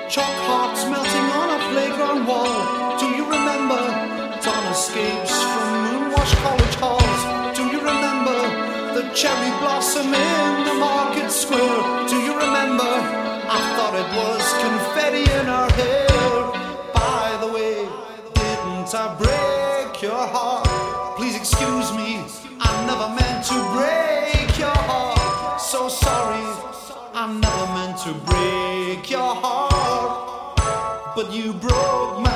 Chalk hearts melting on a playground wall. Do you remember dawn escapes from moonwashed college halls? Do you remember the cherry blossom in the market square? Do you remember? I thought it was confetti in our hair. By the way, didn't I break your heart? Please excuse me, I never meant to break your heart. So sorry, I never meant to break your heart. But you broke my